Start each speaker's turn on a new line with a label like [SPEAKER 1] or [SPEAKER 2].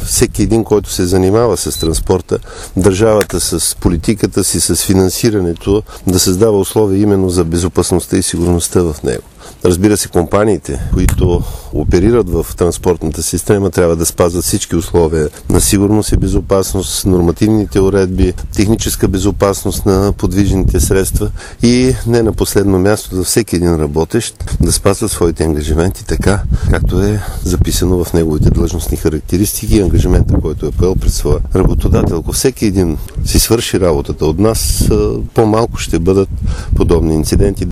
[SPEAKER 1] всеки един, който се занимава с транспорта, държавата с политиката си, с финансирането, да създава условия именно за безопасността и сигурността в него. Разбира се, компаниите, които оперират в транспортната система, трябва да спазват всички условия на сигурност и безопасност, нормативните уредби, техническа безопасност на подвижните средства и не на последно място за всеки един работещ да спазва своите ангажименти така, както е записано в неговите длъжностни характеристики и ангажимента, който е поел пред своя работодател. Ако всеки един си свърши работата от нас, по-малко ще бъдат подобни инциденти.